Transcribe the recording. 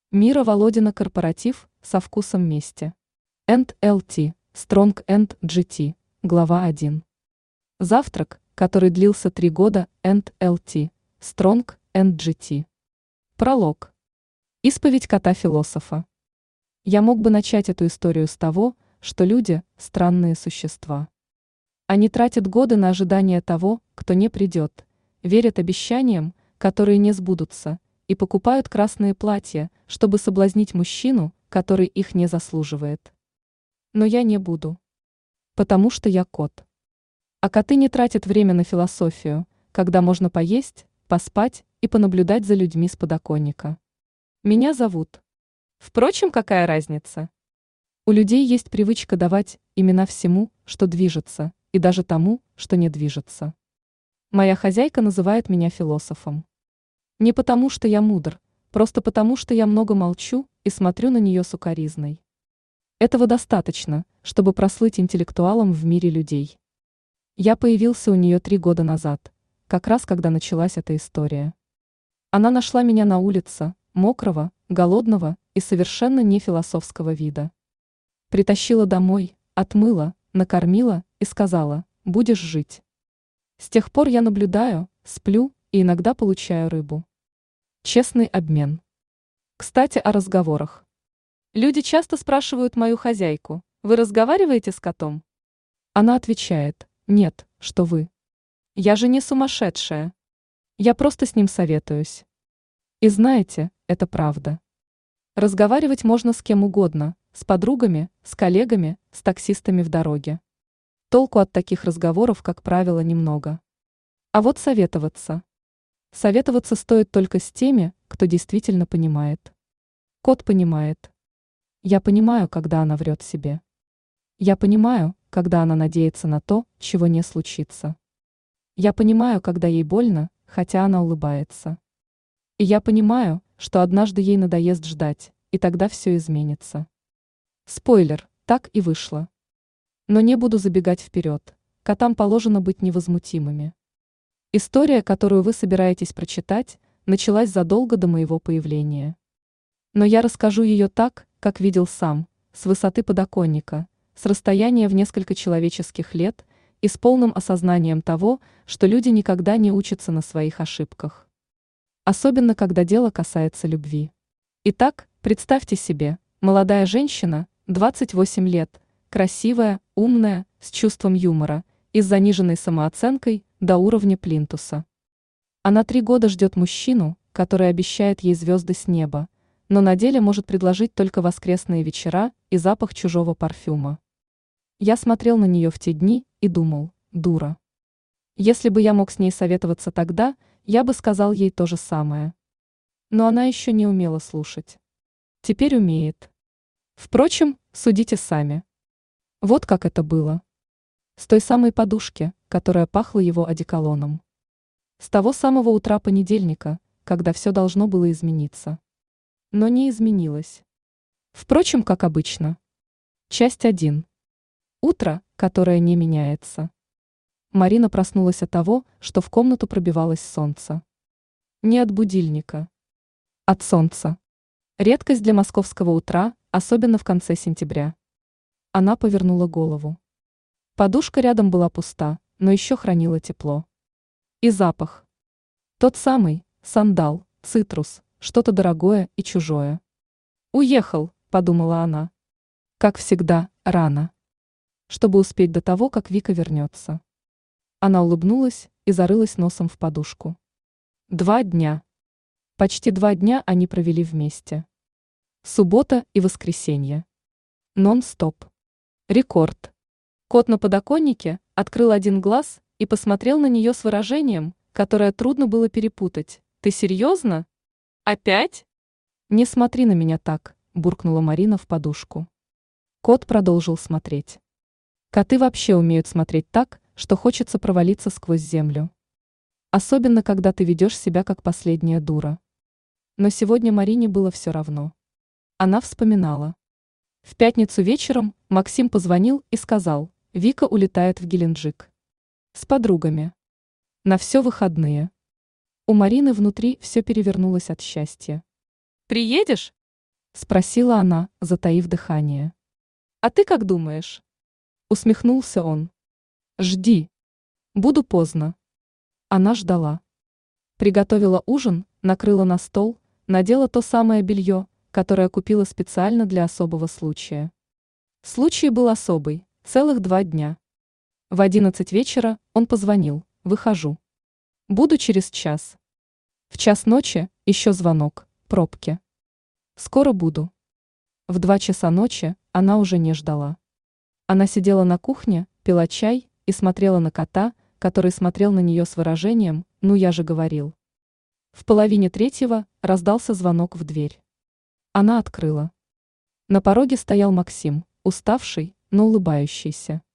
Мира Володина корпоратив со вкусом мести. &LT, Strong & GT, глава 1. Завтрак, который длился 3 года, &LT, Strong & GT. Пролог. Исповедь кота-философа. Я мог бы начать эту историю с того, что люди – странные существа. Они тратят годы на ожидание того, кто не придет, верят обещаниям, которые не сбудутся, и покупают красные платья, чтобы соблазнить мужчину, который их не заслуживает. Но я не буду. Потому что я кот. А коты не тратят время на философию, когда можно поесть, поспать и понаблюдать за людьми с подоконника. Меня зовут. Впрочем, какая разница? У людей есть привычка давать имена всему, что движется, и даже тому, что не движется. Моя хозяйка называет меня философом. Не потому, что я мудр, просто потому, что я много молчу и смотрю на нее с укоризной. Этого достаточно, чтобы прослыть интеллектуалом в мире людей. Я появился у нее 3 года назад, как раз когда началась эта история. Она нашла меня на улице, мокрого, голодного и совершенно не философского вида. Притащила домой, отмыла, накормила и сказала: «Будешь жить». С тех пор я наблюдаю, сплю и иногда получаю рыбу. Честный обмен. Кстати, о разговорах. Люди часто спрашивают мою хозяйку: «Вы разговариваете с котом?» Она отвечает: «Нет, что вы. Я же не сумасшедшая. Я просто с ним советуюсь». И знаете, это правда. Разговаривать можно с кем угодно, с подругами, с коллегами, с таксистами в дороге. Толку от таких разговоров, как правило, немного. А вот советоваться. Советоваться стоит только с теми, кто действительно понимает. Кот понимает. Я понимаю, когда она врет себе. Я понимаю, когда она надеется на то, чего не случится. Я понимаю, когда ей больно, хотя она улыбается. И я понимаю, что однажды ей надоест ждать, и тогда все изменится. Спойлер, так и вышло. Но не буду забегать вперед. Котам положено быть невозмутимыми. История, которую вы собираетесь прочитать, началась задолго до моего появления. Но я расскажу ее так, как видел сам, с высоты подоконника, с расстояния в несколько человеческих лет и с полным осознанием того, что люди никогда не учатся на своих ошибках. Особенно, когда дело касается любви. Итак, представьте себе, молодая женщина, 28 лет, красивая, умная, с чувством юмора и с заниженной самооценкой до уровня плинтуса. Она 3 года ждет мужчину, который обещает ей звезды с неба, но на деле может предложить только воскресные вечера и запах чужого парфюма. Я смотрел на нее в те дни и думал: дура. Если бы я мог с ней советоваться тогда, я бы сказал ей то же самое. Но она еще не умела слушать. Теперь умеет. Впрочем, судите сами. Вот как это было. С той самой подушки, которая пахла его одеколоном. С того самого утра понедельника, когда все должно было измениться. Но не изменилось. Впрочем, как обычно. Часть 1. Утро, которое не меняется. Марина проснулась от того, что в комнату пробивалось солнце. Не от будильника. От солнца. Редкость для московского утра, особенно в конце сентября. Она повернула голову. Подушка рядом была пуста, но еще хранила тепло. И запах. Тот самый, сандал, цитрус, что-то дорогое и чужое. «Уехал», — подумала она. Как всегда, рано. Чтобы успеть до того, как Вика вернется. Она улыбнулась и зарылась носом в подушку. 2 дня. Почти 2 дня они провели вместе. Суббота и воскресенье. Нон-стоп. Рекорд. Кот на подоконнике открыл один глаз и посмотрел на нее с выражением, которое трудно было перепутать. «Ты серьезно? Опять?» «Не смотри на меня так», – буркнула Марина в подушку. Кот продолжил смотреть. Коты вообще умеют смотреть так, что хочется провалиться сквозь землю. Особенно, когда ты ведешь себя как последняя дура. Но сегодня Марине было все равно. Она вспоминала. В пятницу вечером Максим позвонил и сказал: «Вика улетает в Геленджик. С подругами. На все выходные». У Марины внутри все перевернулось от счастья. «Приедешь?» Спросила она, затаив дыхание. А ты как думаешь? Усмехнулся он. Жди. Буду поздно. Она ждала. Приготовила ужин, накрыла на стол, надела то самое белье, которое купила специально для особого случая. Случай был особый, целых 2 дня. В 11 вечера он позвонил, выхожу. Буду через час. В 1 ночи еще звонок, пробки. Скоро буду. В 2 часа ночи она уже не ждала. Она сидела на кухне, пила чай и смотрела на кота, который смотрел на нее с выражением «ну я же говорил». В 2:30 раздался звонок в дверь. Она открыла. На пороге стоял Максим, уставший, но улыбающийся.